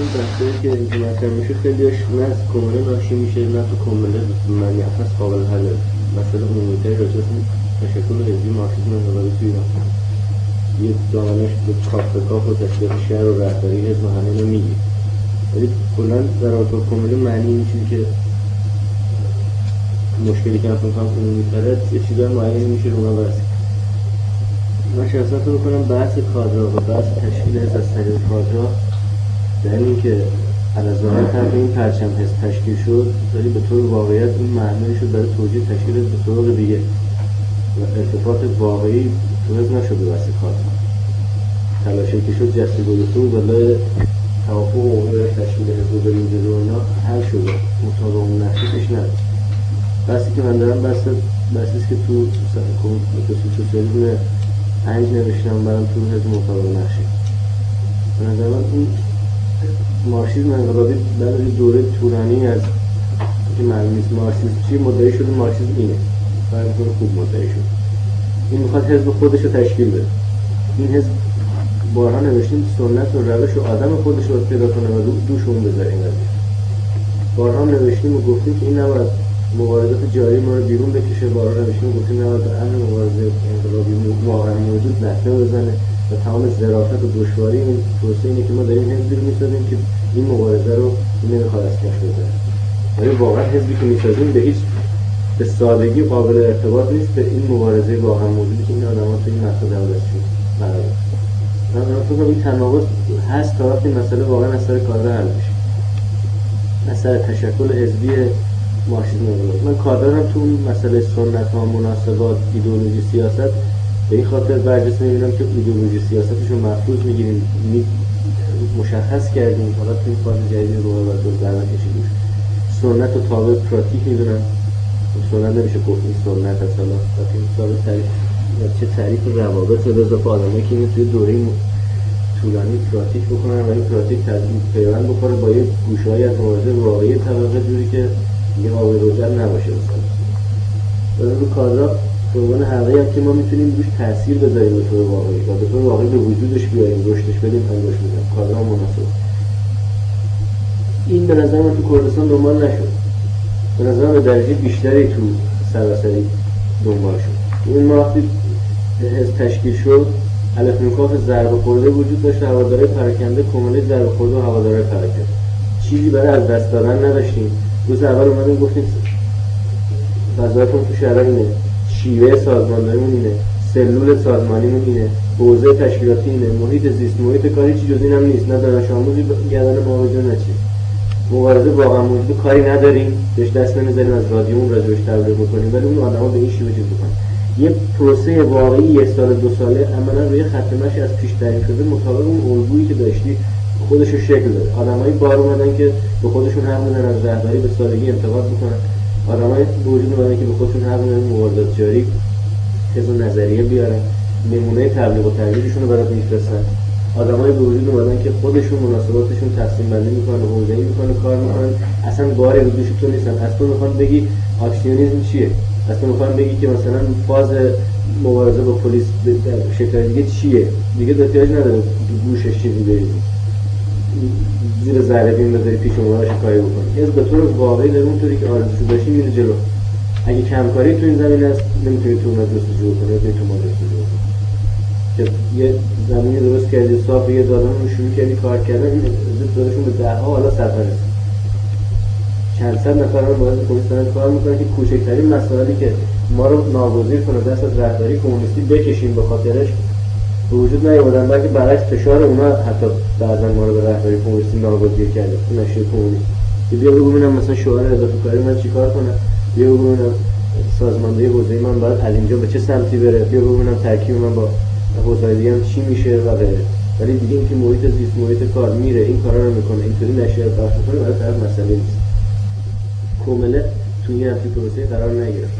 بحثایی که اینجا مطرح میشه خیلیش نه از کمونه ناشی میشه نه تو کمونه منیفت قابل حله. مثلا عمومیتای راجع به تشکل حزبی مارکسیسم انقلابی توی ایران یه دانش به کاف و تشکیلات شهر و رهبری حزب و همه اینو میگی، ولی کلا در آتور کمونه معنی این چیزی که مشکلی که افراد هم عمومی تره یه چیزای معینی میشه رو اونا برسید. من شخصا تو بکنم بحث کادر و بحث تشکیل حزب از طریق کادر در این که علاوه بر این پرچم حزب تشکیل شد ولی به طور واقعیت این معنی شد برای توجیه تشکیل به طرق دیگه و ارتباط واقعی تو حزب نشد به واسه کادر. تلاشی که شد جسته گذاشته بود برای توافق عمومی تشکیل حزب و بریم جلو اینا حل شده، مطابق اون نقشش نداشت. بحثی که من دارم بحثیست که تو سوسیالیسم 5 نوشتم برام تو حزب مطابق نقشه. به نظر من این مارکسیسم انقلابی بعد از دوره طولانی از که معلوم نیست مارکسیسم چی مدعی شده، مارکسیسم اینه برای خوب مدعی شد. این میخواد حزب خودش رو تشکیل بده. این حزب بارها نوشتیم سنت و روش و آدم خودش رو پیدا کنه و دوشون بذاره. این قضیه بارها نوشتیم و گفتیم که این نباید مبارزات جاری ما رو بیرون بکشه. بارها نوشتیم و گفتیم نباید به امن مبارزه انقلابی واقعا موجود لطمه بزنه و تمام ظرافت و دشواری این پروسه اینه که ما داریم حزبی رو میسازیم که این مبارزه رو نمیخواد از کف بزنه. ولی واقعا حزبی که میسازیم به سادگی قابل ارتباط نیست به این مبارزه واقعا موجودی که این آدم‌ها تو این مقطع دولتشون قرار دارن. من فکر کنم این تناقض هست تا وقتی مسئله واقعا از سر کادر حل بشه، از سر تشکل حزبی مارکسیسم انقلابی. من کادر هم تو مسئله سنت ها، مناسبات، ایدئولوژی، سیاست به این خاطر برجسته می‌بینم که ایدئولوژی سیاستش رو محفوظ می‌گیریم، مشخص کردیم، حالا تو این فاز جدید رو و دو درمان کشیدیم. سنت رو تابع پراتیک می‌دونم. سنت نمیشه گفت این سنت اصلا وقتی تابع تعریف چه تعریف روابط به اضافه آدمایی که اینو توی دوره طولانی پراتیک بکنن و این پراتیک تضمین پیوند بکنه با یه گوشه‌ای از مبارزه واقعی طبقه جوری که دیگه قابل رجوع نباشه. مثلا رو کادر به عنوان حلقه‌ای هم که ما میتونیم روش تاثیر بذاریم به طور واقعی و به طور واقعی به وجودش بیاریم، رشدش بدیم، انگوش بدیم. کادر مناسب این به نظر من تو کردستان دنبال نشد. به نظر من به درجه بیشتری تو سراسری دنبال شد. این ما وقتی حزب تشکیل شد الف نکاف ضرب خورده وجود داشت، هوادارهای پراکنده، کمونه ضرب خورده و هوادارهای پراکنده. چیزی برای از دست دادن نداشتیم. روز اول اومدیم گفتیم وظایفمون تو شهرها اینه، شیوه سازمانداریمون اینه، سلول سازمانیمون اینه، حوزه تشکیلاتی اینه، محیط زیست، محیط کاری چی جز اینم نیست. نه دانش آموزی گردن ما وجود نه چی. مبارزه واقعا موجود کاری نداریم، بهش دست نمیذاریم، از رادیومون راجعش تبلیغ بکنیم، ولی اون آدما به این شیوه چیز میکنن. یه پروسه واقعی یک سال دو ساله عملا روی خط مشی از پیش تعیین شده مطابق اون الگویی که داشتی خودش رو شکل داد. آدمایی بار اومدن که به خودشون حق میدن از رهبری به سادگی انتقاد بکنن. آدمایی به وجود اومدن که به خودشون حق میدن مبارزات جاری حزب نظریه بیارن، نمونه تبلیغ و ترویجشون رو برات میفرستن. آدمایی به وجود اومدن که خودشون مناسباتشون تقسیم بندی میکنن، حوزه‌ای میکنن، کار میکنن، اصلا باری رو دوش تو نیستن. اصلا میخوان بگی اکسیونیسم چیه؟ اصلا میخوان بگی که مثلا فاز مبارزه با پلیس شکل دیگه چیه؟ دیگه احتیاج نداره گوشش چیزی برید زیر ذره بین بذاری پیش اونهاش کاری بکنی. از به طور واقعی در اونطوری که آرزوشو داشتی میره جلو. اگه کمکاری تو این زمین هست نمیتونی تو اون جستجو کنی، نمیتونی تو ما جستجو کنی. یه زمینی درست کردی، صاف یه دادن رو شروع کردی کار کردن، این دادشون به ده ها حالا صد هست. چند صد نفر هم باید پلیس دارن کار میکنن که کوچکترین مسائلی که ما رو ناگزیر کنه دست از رهبری کمونیستی بکشیم به خاطرش به وجود نیاوردن، بلکه برعکس فشار اونا حتی بعضا ما رو به رهبری کمونیستی ناگزیر کرده. تو نشه کمونیست بیا بگو ببینم مثلا شعار اضافه کاری من چیکار کنم، بیا بگو ببینم سازماندهی حوزه من باید از اینجا به چه سمتی بره، بیا بگو ببینم ترکیب من با حوزه دیگه هم چی میشه و غیره. ولی دیگه اینکه محیط زیست، محیط کار میره این کارا رو میکنه، اینطوری نشریات پخش میکنه، برای طرف مسئله نیست. کاملا توی این همچین پروسه قرار نگرفته.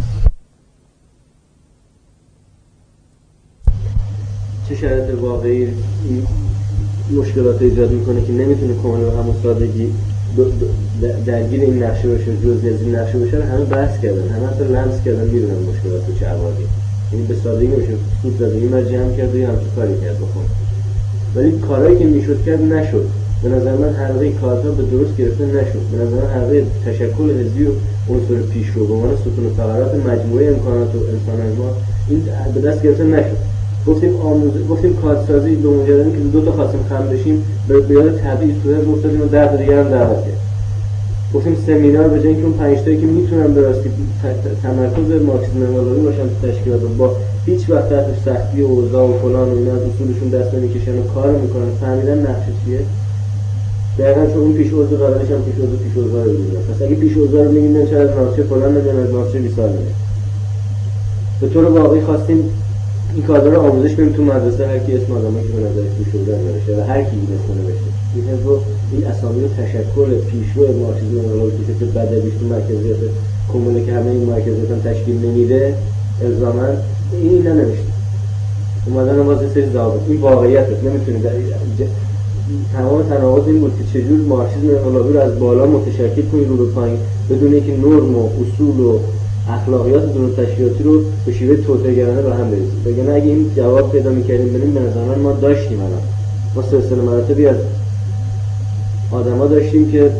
چه شرایط واقعی این مشکلات ایجاد میکنه که نمیتونه کاملا به همون سادگی درگیر این نقشه باشه، جزئی از این نقشه باشه، همه بحث کردن، همه اصلا لمس کردن، میدونن مشکلات چه ابعادی. یعنی به سادگی نمیشه فوت زده این جمع کرد و همچین کاری کرد بخون. ولی کارهایی که میشد کرد نشد. به نظر من حلقه کارتا به درست گرفته نشد. به نظر من حلقه تشکل حزبی و عنصر پیشرو به عنوان ستون فقرات مجموعه امکانات و انسان ما این به دست گرفته نشد. گفتیم کارسازی به مجردی که دو تا خواستیم خم بشیم به یاد تبعیض تو حزب افتادیم و 10 تا دیگر هم دعوت کرد. گفتیم سمینار به جای اینکه اون 5 تایی که میتونن به راستی تمرکز مارکسیسم انقلابی باشن تو تشکیلات و با هیچ وقت تحت سختی و اوضاع و فلان و اینا از اصولشون دست نمیکشن و کار میکنن فهمیدن نقشه چیه. دقیقاً چون اون پیش عضو قرارش هم پیش عضو رو میگن. پس اگه پیش عضو رو میگن چرا از ناصر فلان نمیدن از ناصر 20 سال میگن. به طور واقعی خواستیم این کادر رو آموزش بدیم تو مدرسه هر کی اسم آدمایی که به نظرش توش شده نوشته و هر کی این اسم نوشته. این حزب این اسامی رو تشکل پیشرو مارکسیسم انقلابی که بدویش تو مرکزیت کمونه که همه این مرکزیت هم تشکیل نمیده الزاما این ننوشته. اومدن واسه سری ضوابط این واقعیته نمیتونه تمام تناقض این بود که چجور مارکسیسم انقلابی رو از بالا متشکل کنی رو به پایین بدون اینکه نرم و اصول و اخلاقیات دون تشکیلاتی رو به شیوه توطئه‌گرانه به هم بریزیم. وگرنه اگه این جواب پیدا می‌کردیم بریم به نظر من ما داشتیم الان ما سلسله مراتبی از آدما داشتیم که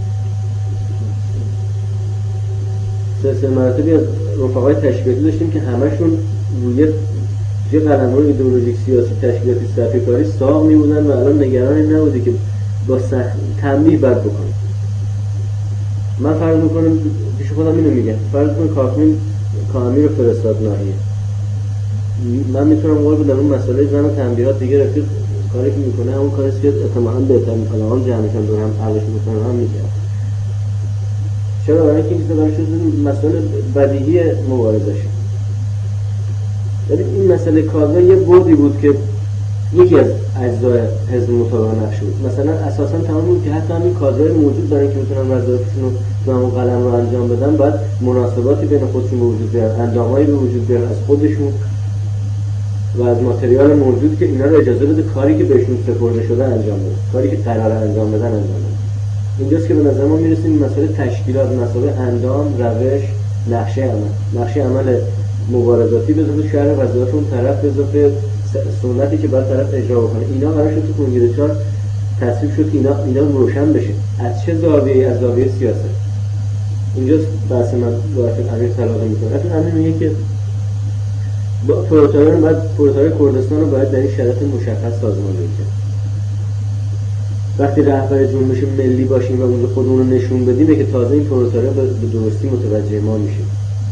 رفقای تشکیلاتی داشتیم که همشون روی یه قلمرو ایدئولوژیک سیاسی تشکیلاتی صفحه کاری ساق می‌بودن و الان نگران این نبودی که با تنبیه بد بکنن. من فرض میکنم پیش خودم اینو میگم فرض کن کامی رو فرستاد ناحیه من میتونم قول بدم اون مسئله زن و تنبیهات دیگه رفیق کاری که میکنه همون کاریست که احتمالاً بهتر میکنه هم جمعشان دور هم عقلش میکنه هم میگم چرا برای اینکه این شده مسئله بدیهی مبارزشه. ولی این مسئله کاوه یه بودی بود که یکی از اجزای حزب مطابق نقش بود. مثلا اساسا تمام بود که حتی همین کادرهای موجود دارن که میتونن وظایفشون رو تو همون قلم رو انجام بدن باید مناسباتی بین خودشون به وجود بیارن اندامایی به وجود بیارن از خودشون و از ماتریال موجود که اینا رو اجازه بده کاری که بهشون سپرده شده انجام بدن کاری که قراره انجام بدن انجام بدن. اینجاست که به نظر ما میرسیم مسئله تشکیلات مسئله اندام روش نقشه عمل مبارزاتی به اضافه شرح وظایف اون طرف به اضافه سنتی که باید طرف اجرا بکنه اینا قرار شد تو کنگره 4 تصویب شد که اینا روشن بشه از چه زاویه‌ای از زاویه سیاست. اینجاست بحث من باید عمیق تلاقی میکنه. اصلا همین میگه که پروتئای کردستان رو باید در این شرایط مشخص سازماندهی کرد. وقتی رهبر جنبش ملی باشیم و اونجا خودمون رو نشون بدیم که تازه این پروتئا به درستی متوجه ما میشیم.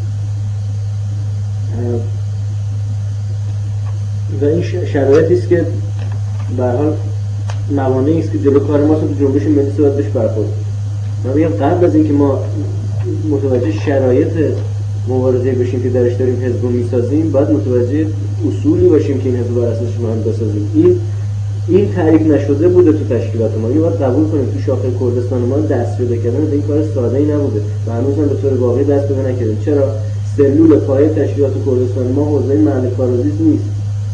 و این شرایطی است که به هر حال موانعی است که جلو کار ما تو جنبش ملی باید بهش برخورد. من میگم قبل از اینکه ما متوجه شرایط مبارزه بشیم که درش داریم حزب رو میسازیم باید متوجه اصولی باشیم که این حزب بر اساسش ما هم بسازیم. این تعریف نشده بوده تو تشکیلات ما. اینو باید قبول کنیم تو شاخه کردستان ما دست پیدا کردن به این کار ساده‌ای نبوده و هنوز هم به طور واقعی دست پیدا نکردیم. چرا سلول پایه تشکیلات کردستان ما حوزه محل کارآموزی نیست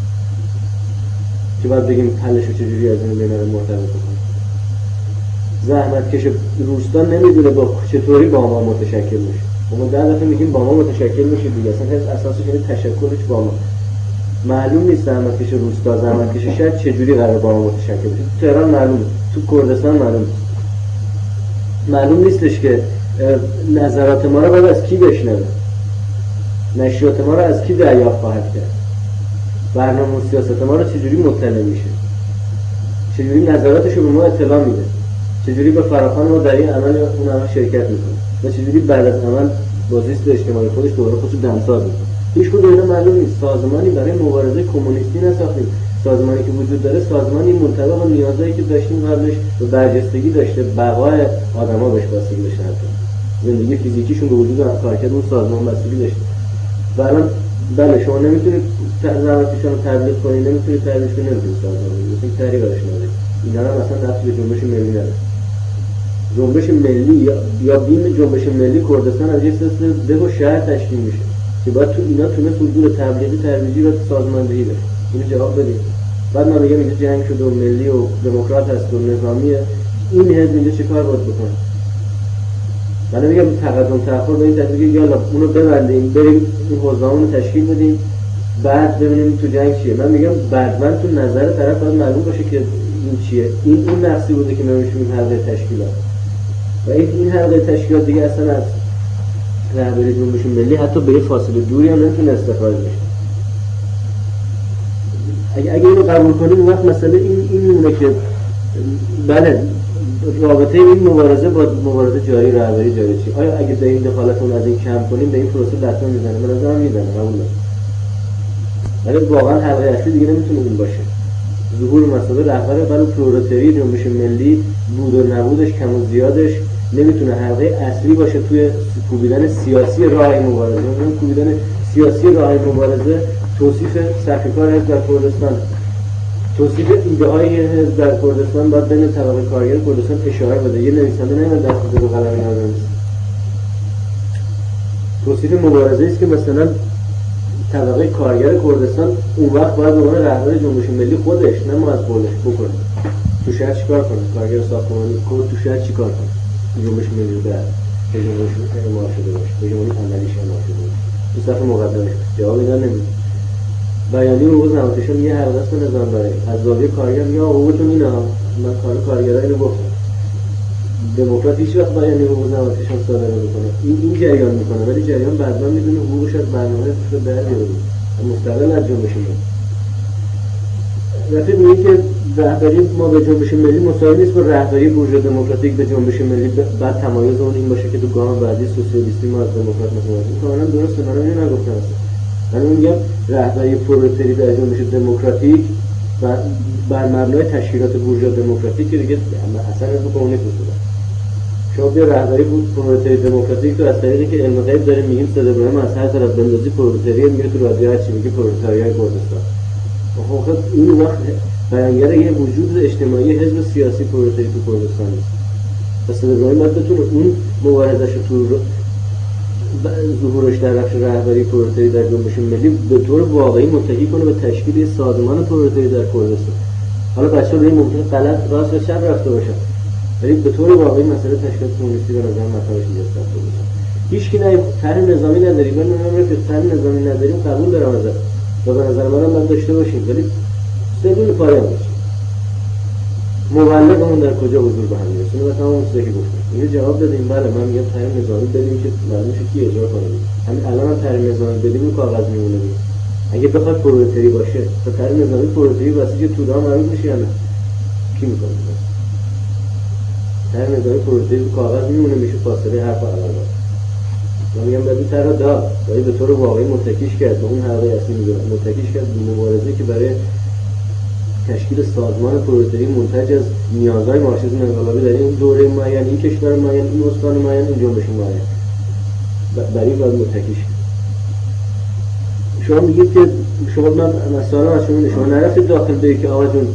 که باید بگیم حلش رو چجوری از این بین‌الملل مرتبط کنیم. زحمت کش روستا نمیدونه با چطوری با ما متشکل میشه. ما 10 دفعه میگیم با ما متشکل میشه دیگه اصلا حس اساسش اینه تشکلش با ما. معلوم نیست زحمت کش روستا زحمت کش شهر چجوری قرار با ما متشکل بشه. تو تهران معلومه، تو کردستان معلوم نیستش که نظرات ما رو باید از کی بشنوه. نشریات ما رو از کی دریافت خواهد کرد. برنامه و سیاست ما رو چجوری مطلع میشه. چجوری نظراتش رو به ما اطلاع میده. چجوری به فراخوان ما در این عمل اون عمل شرکت میکنه و چجوری بعد از عمل با زیست اجتماعی خودش دوباره خودش رو دمساز میکنه. هیچ کدوم اینا معلوم نیست. سازمانی برای مبارزه کمونیستی نساختیم. سازمانی که وجود داره سازمانی منطبق با نیازایی که داشتیم قبلش و برجستگی داشته بقای آدما بهش بستگی داشته حتی زندگی فیزیکیشون به وجود کارکرد اون سازمان بستگی داشته. و الان بله شما نمیتونید زحمتشون رو تبلیغ کنید نمیتونید تبلیغ کنید نمیتونید سازمان بدید مثلا طریق براش نداره. اینا هم اصلا ربطی به جنبش ملی نداره. جنبش ملی یا بیم جنبش ملی کردستان از یک سلسله ده و شهر تشکیل میشه که باید تو اینا تونه حضور تبلیغی ترویجی و سازماندهی بشه. اینو جواب بدید. بعد من میگم اینجا جنگ شده و ملی و دموکرات هست و نظامیه. این حزب اینجا چیکار باید بکنه؟ من میگم تقدم تأخر به این تفکیک یالا اونو ببندیم بریم این حوزه‌مون رو تشکیل بدیم بعد ببینیم تو جنگ چیه. من میگم بعد من تو نظر طرف باید معلوم باشه که این چیه؟ این نقصی بوده که ما میشیم حلقه تشکیلات و این حلقه تشکیلات دیگه اصلا از رهبری جنبش ملی حتی به یه فاصله دوری هم نمیتونه استخراج بشه. اگه اینو قبول کنیم اون وقت مسئله این میمونه که بله رابطه این مبارزه با مبارزه جاری رهبری جاری چی؟ آیا اگه به این دخالتون از این کم کنیم به این پروسه لطمه میزنه؟ به نظرم میزنه، قبول دارم. ولی واقعا حلقه اصلی دیگه نمیتونه این باشه. ظهور مسئله رهبر برای پرولتاری جنبش ملی بود و نبودش کم و زیادش نمیتونه حلقه اصلی باشه توی کوبیدن سیاسی راه مبارزه. اون کوبیدن سیاسی راه مبارزه توصیف سرکار حزب در کردستان، توصیف ایده های حزب در کردستان باید بین طبقه کارگر کردستان اشاره بده. یه نویسنده نمیاد دست بده به قلم اینا بنویسه. توصیف مبارزه است که مثلا طبقه کارگر کردستان اون وقت باید به عنوان رهبر جنبش ملی خودش نه ما از قولش بکنه تو شهر چیکار کنه، کارگر ساختمانی کرد تو شهر چیکار کنه، جنبش ملی رو در جنبش اعمال شده باشه، به جنبش عملیش اعمال شده باشه. تو صف مقدمش جواب اینا نمیده. بیانیه حقوق زناشویان یه حلقه است نظام برای از زاویه کارگر میگه حقوقتون اینا، من کارگرای اینو گفتم. دموکرات هیچ وقت بیانیه حقوق زناشویان صادر نمیکنه. این جریان میکنه ولی جریان بعداً میدونه حقوقش از برنامه رو در بیاره مستقل از جنبش ملی. رفیق میگه که رهبری ما به جنبش ملی مساوی نیست با رهبری بورژوا دموکراتیک به جنبش ملی، بعد تمایز اون این باشه که تو گام بعدی سوسیالیستی ما از دموکرات متمایز. کاملا درسته، منم اینو نگفتم اصلا. من میگم رهبری پرولتاری در جنبش دموکراتیک و بر مبنای تشکیلات بورژوا دموکراتیک که دیگه اصلا از کمونیست بود. شما بیا رهبری پرولتاری دموکراتیک تو از طریقی که علم غیب داریم میگیم صد ابراهیم از هر طرف بندازی پرولتاری میگه تو رادیو هر چی میگه پرولتاریای کردستان. خب این وقت بیانگر یه وجود اجتماعی حزب سیاسی پرولتاری تو کردستان است. پس صد ابراهیم باید بتونه اون مبارزش تو ظهورش در بخش رهبری پرولتاری در جنبش ملی به طور واقعی متکی کنه به تشکیل سازمان پرولتاری در کردستان. حالا بچه‌ها این ممکنه غلط راست یا چپ رفته باشن ولی به طور واقعی مسئله تشکیل کمونیستی به نظر مطرحش نیست. هیچ کی نه طرح نظامی نداری، من نمی‌دونم طرح نظامی نداریم قبول دارم ازت. به نظر منم باید داشته باشیم ولی سلول پایان باشه. مولدمون در کجا حضور به هم میرسونه و تمام چیزایی که گفتم. اینو جواب بدیم بله من میگم طرح نظامی بدیم که معلومه کی اجرا کنه. همین الان هم طرح نظامی بدیم رو کاغذ میمونه. اگه بخواد پرولتاری باشه تا طرح نظامی پرولتاری واسه تودا معلوم میشه یا نه؟ کی میکنه؟ طرح نظامی پرولتاری رو کاغذ میمونه میشه فاصله حرف علاوه. من میگم بدین طرح داد ولی به طور واقعی متکیش کرد به اون حلقه اصلی میگم متکیش کرد به مبارزه‌ای که برای تشکیل سازمان پرولتاری منتج از نیازهای مارکسیسم انقلابی در این دوره معین، این کشور معین، این استان معین، این جنبش معین برای باید متکیش. شما میگید که شما من مثلا از شما نرفتید داخل بگید که آقا جون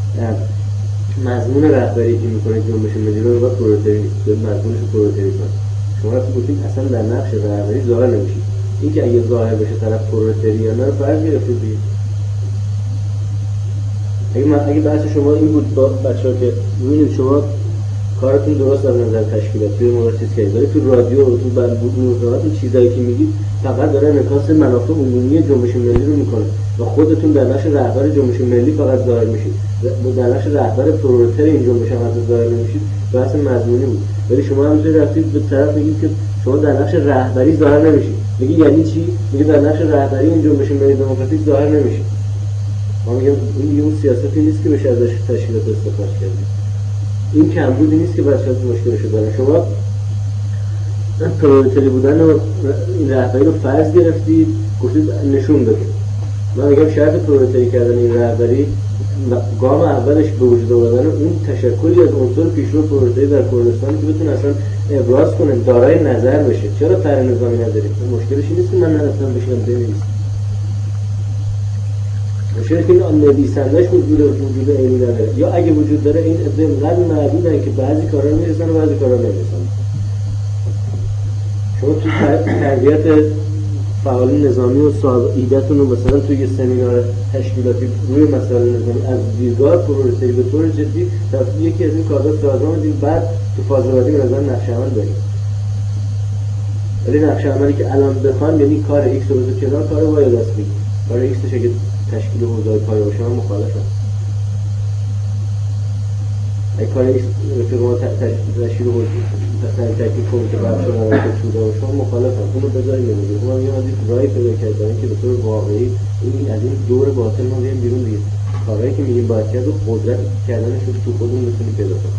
مضمون رهبری که میکنه جنبش ملی رو باید پرولتاری مضمونش رو پرولتاری کنه. شما رفتید گفتید اصلا در نقش رهبری ظاهر نمیشید. این که اگه ظاهر بشه طرف پرولتاری یا نه رو فرض گرفتید دیگه. اگه بحث شما این بود با بچه‌ها که ببینید شما کارتون درست از نظر تشکیلات توی موقع چیز کردید ولی تو رادیو و تو برنامه‌تون چیزایی که میگید فقط داره انعکاس منافع عمومی جنبش ملی رو میکنه و خودتون در نقش رهبر جنبش ملی فقط ظاهر میشید. در نقش رهبر پرولتاری این جنبش هم حتی ظاهر نمیشید. بحث مضمونی بود. ولی شما همینطوری رفتید به طرف میگید که شما در نقش رهبری ظاهر نمیشید. میگی یعنی چی؟ میگه در نقش رهبری این جنبش ملی دموکراتیک ظاهر نمیشید. ما میگم این اون سیاستی نیست که بشه ازش تشکیلات استفاده کرد. این کمبودی نیست که بچه‌ها مشکلشو دارن. شما پرولتاری بودن و این رهبری رو فرض گرفتید گفتید نشون بده. من میگم شرط پرولتاری کردن این رهبری گام اولش به وجود آوردن اون تشکلی از عنصر پیشرو پرولتاری در کردستان که بتونه اصلا ابراز کنه دارای نظر بشه. چرا طرح نظامی ندارید؟ مشکلش این نیست که من نرفتم بشینم بنویسم. مشکلش این نویسنده‌اش وجود عینی نداره یا اگه وجود داره این اینقدر محدودن که بعضی کارا میرسن و بعضی کارا نمیرسن. شما تو تربیت فعالین نظامی و ایده‌تون رو مثلا توی یه سمینار تشکیلاتی روی مسائل نظامی از دیدگاه پرولتاری به طور جدی یکی از این کارا سازمان میدید بعد تو فاز بعدی به نظر نقشه‌عمل دارید. ولی نقشه‌عملی که الان بخوام یعنی کار ایکس رو بذار کنار کار وای دست بگیر. کار ایکسش اگه تشکیل حوزه‌های پایه باشه من مخالفم. کار رفیق ما تشکیل بود تکلیف کمیته بخش مراقبت توده و شما مخالفم اون رو بذاریم نمیده ما میگم از این رای پیدا کردن که به طور واقعی این از این دور باطل ما بیایم بیرون دیگه کارهایی که میگیم باید کرد و قدرت کردنش رو تو خودمون میتونیم پیدا کنیم.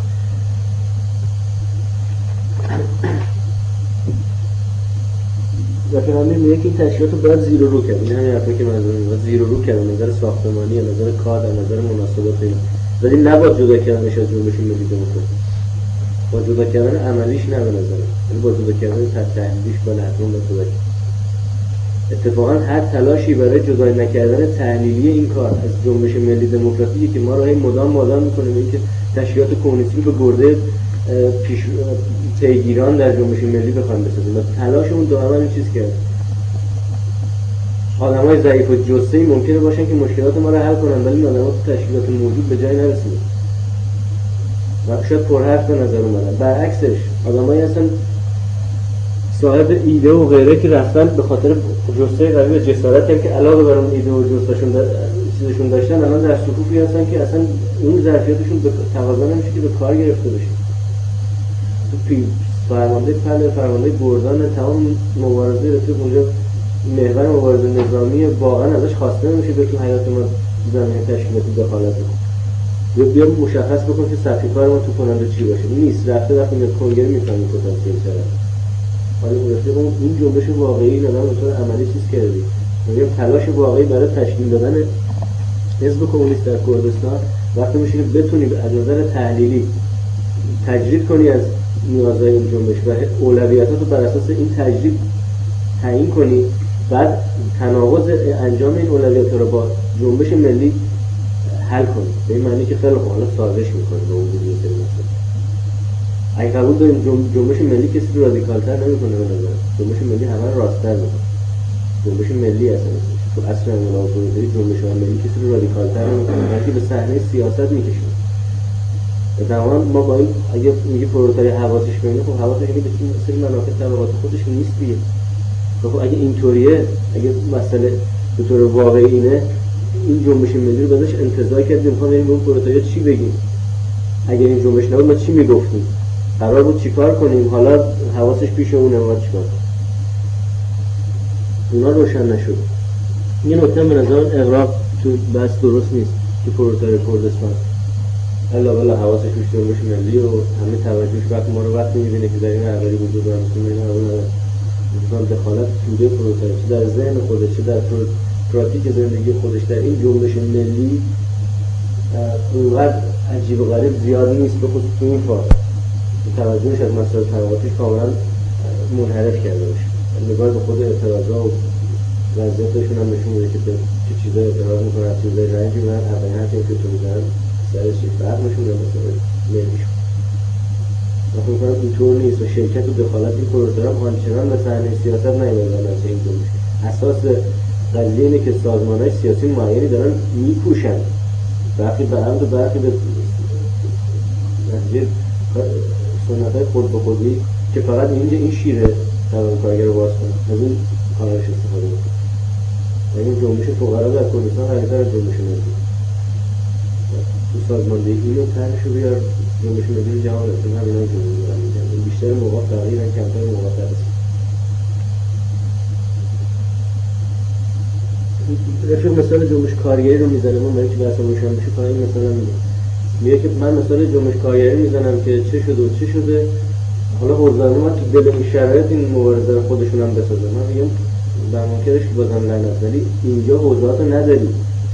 رفیق امیر میگه که این تشکیلات رو باید زیر و رو کرد. این همین حرفی که منظور میگم زیر و رو کرد نظر ساختمانی نظر کار نظر مناسبات اینا ولی نباید جدا کردنش از جنبش ملی دموکراسی با جدا کردن عملیش نه به نظرم ولی با جدا کردن تحلیلیش باید حتما با جدا کرد. اتفاقا هر تلاشی برای جدا نکردن تحلیلی این کار از جنبش ملی دموکراسی که ما رو هی مدام میکنیم اینکه تشکیلات کمونیستی به گرده پیگیران در جنبش ملی بخوام بسازیم و تلاشمون دائما این چیز کرد آدمای ضعیف و جثه‌ای ممکنه باشن که مشکلات ما رو حل کنن ولی این آدم‌ها تو تشکیلات موجود به جای نرسیدن و شاید پرحرف به نظر اومدن. برعکسش آدمایی هستن صاحب ایده و غیره که رفتن به خاطر جثه قوی و جسارتی هم که علاوه بر اون ایده و چیزشون داشتن الان در صفوفی هستن که اصلا اون ظرفیتشون به تقاضا نمیشه که به کار گرفته بشه. تو فرمانده گردان تمام مبارزه رفیق اونجا محور مبارزه نظامی واقعا ازش خواسته نمیشه به تو حیات ما زمینه تشکیلاتی دخالت کنه. بیا مشخص بکن که سطح کار ما تو کننده چی باشه. نیست رفته وقتی میاد کنگره میفهمی پتانسیل چقدر. حالا رفیق این جنبش واقعی ندارم به طور عملی چیز کردی. میگم تلاش واقعی برای تشکیل دادن حزب کمونیست در کردستان وقتی میشه که بتونی از نظر تحلیلی تجرید کنی از نیازهای این جنبش و اولویتات رو بر اساس این تجرید تعیین کنی بعد تناقض انجام این اولویات رو با جنبش ملی حل کنی به این معنی که خیلی حالا سازش میکنه به وجود این مثلا اگه قبول داریم جنبش ملی کسی رو رادیکالتر نمیکنه به نظر جنبش ملی همه رو راست‌تر میکنه جنبش ملی اصلا تو اصل انقلاب پرولتاری جنبش ملی کسی رو رادیکالتر نمیکنه بلکه به صحنه سیاست میکشه. تمام ما با این اگه میگه پرولتاری حواسش ببینه خب حواسش میگه که مثل منافع طبقات خودش نیست دیگه. خب اگه اینطوریه اگه مسئله به طور واقعی اینه این جنبش ملی رو بذارش انتزاع کردیم میخوام بریم به اون پرولتاریا چی بگیم اگه این جنبش نبود ما چی میگفتیم قرار بود چیکار کنیم حالا حواسش پیش اونه ما چیکار اونا روشن نشد. این نکته به نظر اغراق تو بس درست نیست که پرولتاری کردستان علاوه حواسش پیش جنبش ملی و همه توجهش وقت ما رو وقتی میبینه که در این عملی وجود داره مثل این اول دخالت توده پرولتاری چه در ذهن خودش چه در پراتیک زندگی خودش در این جنبش ملی اونقدر عجیب و غریب زیاد نیست به خصوص تو این فاز توجهش از مسائل طبقاتیش کاملا منحرف کرده باشه. نگاه به خود اعتراضا و وضعیتشون هم نشون میده که چه چیزایی اعتراض میکنن از چیزای رنجی میدن اولین حرفی که تو میزنن سرش چیز فرق نشون میدن مثلا ملیشون وقتی میکنم اینطور نیست و شرکت و دخالت این پروژه هم آنچنان به صحنه سیاست نیومدن از این جنبش. اساس قضیه اینه که سازمان‌های سیاسی معینی دارن میپوشن برخی به عمد و برخی به نتیجه سنت‌های خود به خودی که فقط اینجا این شیره توان کارگر رو باز کنه از این کارش استفاده میکنه و این جنبش فقرا در کردستان غریب‌تر از جنبش ملی تو سازماندهی اینو طرحش رو بیار جنبش ملی جهان رسون همینا جنبش ملی بیشتر موقع تغییرن کمتر موقع ترسید. رفیق مثال جنبش کارگری رو میزنه من برای که بحثم روشن بشه پایین مثلا میگه که من مثال جنبش کارگری میزنم که چه شده و چه شده حالا حوزه‌ها ما تو دل این شرایط این مبارزه رو خودشون هم بسازن. من میگم در منکرش که بازم لعنت ولی اینجا حوزه‌هات رو نداریم.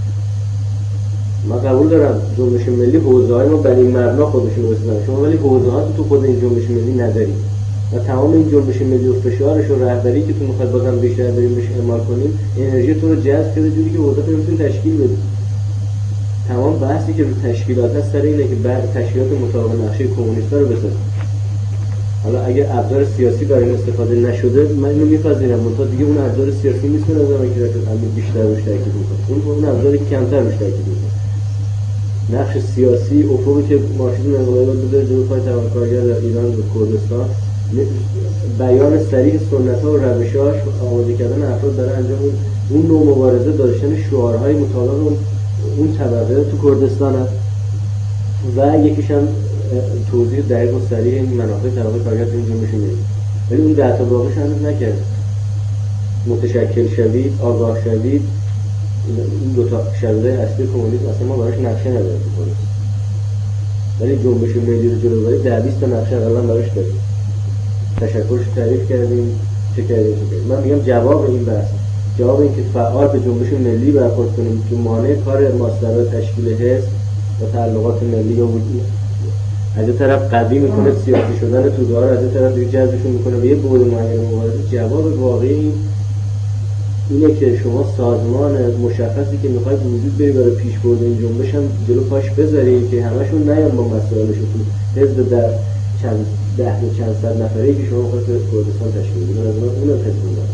من قبول دارم جنبش ملی حوزه‌های ما بر این مبنا خودشون رو بسازن شما ولی حوزه‌هات تو خود این جنبش ملی نداریم و تمام این جنبش ملی و فشارش و رهبری که تو میخواد بازم بیشتر بریم بهش اعمال کنیم انرژی تو رو جذب کرده جوری که حوزه‌ات رو نمیتونی تشکیل بدی. تمام بحثی که رو تشکیلات هست سر اینه که بعد تشکیلات مطابق نقشه کمونیست‌ها رو بسازن. حالا اگه ابزار سیاسی برای این استفاده نشده من اینو میپذیرم منتها دیگه اون ابزار سیاسی نیست به نظر من که همین بیشتر روش تاکید میکنه اون ابزاری که کمتر روش تاکید میکنه. نقش سیاسی افقی که مارکسیسم انقلابی بوده جلوی پای توانکارگر در ایران و کردستان بیان صریح سنت‌ها و روش‌هاش و آماده کردن افراد برای انجام اون نوع مبارزه داشتن شعارهای مطابق اون طبقه تو کردستان هست و یکیش هم توضیح دقیق و سریع این منافع طبقه کارگر تو این جنبش ملی، ولی اون 10 تا باقیش هنوز نکرد. متشکل شوید، آگاه شوید، این دو تا شرایط اصلی کمونیسم اصلا ما براش نقشه نداریم تو پلیس، ولی جنبش ملی رو جلو ببرید 10-20 تا نقشه اقلا براش داریم. تشکرش تعریف کردیم، چه کردیم. من میگم جواب این بحث، جواب این که فعال به جنبش ملی برخورد کنیم که مانع کار ماسترا تشکیل حزب و تعلقات ملی رو از یه طرف قوی میکنه، سیاسی شدن توده ها رو از یه طرف دیگه جذبشون میکنه به یه بعد معین مبارزه. جواب واقعی اینه که شما سازمان مشخصی که میخواید وجود بری برای پیشبرد این جنبش هم جلو پاش بذاری که همشون نیان با مسائلشون تو حزب در چند صد نفری که شما خواهد کردستان تشکیل بدید. از اونم حزب دارم.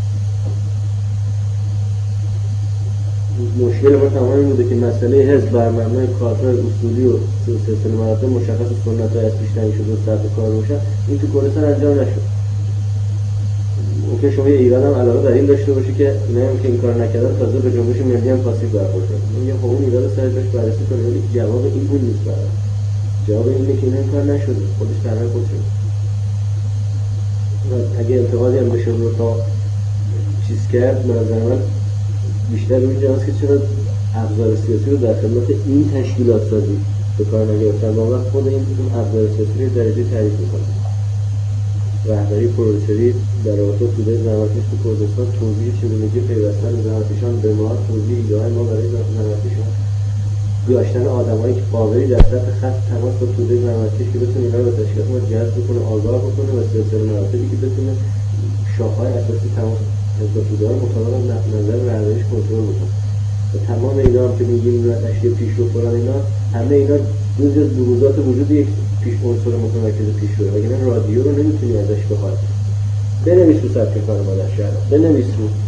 مشکل ما تمام این بوده که مسئله حزب بر مبنای کارهای اصولی و سلسله مراتب مشخص و سنت‌های از پیش تعیین شده و سطح کار روشن این تو کردستان انجام نشد. ممکن شما یه ایران هم علاقه بر این داشته باشی که اینایی که این کار نکردن تازه به جنبش ملی هم پاسیو برخورد کنن. میگم خب اون ایران سر جاش بررسی کنه، ولی جواب این بود نیست. برای جواب اینه که این کار نشده، خودش تنها خود شد. اگه انتقادی هم بشه رو تا چیز کرد، به نظر من بیشتر روی جاست که چرا ابزار سیاسی رو در خدمت این تشکیلات سازی به کار نگرفتن. با وقت خود این ابزار سیاسی رو درجه تعریف میکنه. رهبری پرولتاری در رابطه با توده زحمتکش تو کردستان، توضیح چگونگی پیوستن زحمتکشان به ما، توضیح ایده‌های ما برای زحمتکشان، داشتن آدمایی که قابلی در سطح خط تماس با توده زحمتکش که بتونه اینا رو به تشکیلات ما جذب کنه، آگاه بکنه و سلسله مراتبی که بتونه شاخه‌های اساسی تماس با توده ها مطابق نظر رهبریش کنترل بکنه. و تمام اینا هم که میگیم اشیاء پیشرو فلان اینا، همه اینا جزء از بروزات وجود یک عنصر متمرکز پیشرو. وگرنه رادیو رو نمیتونی ازش بخواد بنویس رو سبک کار مادر شهر، بنویس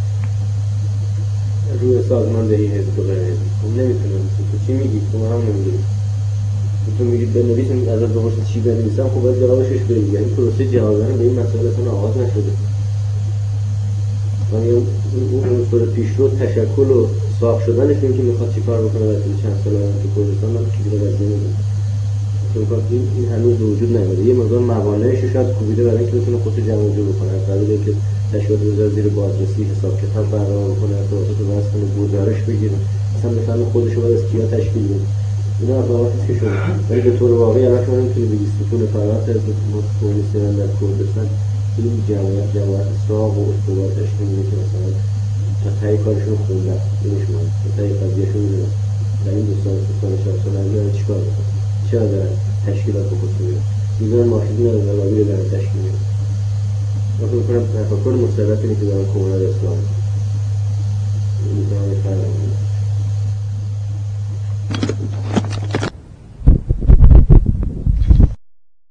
روی سازماندهی حزب و غیر حزب، اون نمیتونه. تو چی میگی؟ تو من هم نمیدونی. تو میگی بنویس، ازت بپرسه چی بنویسم، خب باید جوابش بگی. یعنی پروسه جواب دادن به این مسئله اصلا آغاز نشده. یعنی اون عنصر پیشرو تشکل و ساخت شدنشون که میخواد چی کار بکنه در طول چند سال آینده تو کردستان من چیزی رو وزنی میدونم. این هنوز به وجود نیامده. یه مقدار موانعش شاید کوبیده برای اینکه بتونه خودش جمع جور بکنه. از قبیل اینکه تشکیلات بذاره زیر بازرسی، حساب کتاب برقرار بکنه، ارتباطات رو بحث کنه، گزارش بگیره، اصلا بفهمه خودش رو باید از کیا تشکیل بده. اینا اقداماتی که شده، ولی به طور واقعی الان شما نمیتونی بگی ستون فعالیت حزب کمونیستی در کردستان این جماعت ساق و استوار تشکیل میده که مثلا تا تایی کارشون خوندن، نمیشونن تا تایی قضیهشون میدونن در این 2 سال 4 سال انجام چی کار بکنن، چرا دارن تشکیلات رو خود میدونن میزان مارکتینگ ندارن و باقی رو دارن تشکیل میدونن. من فکر میکنم تفکر مسلط اینه که دارن کمونال اسلام میتونن فرق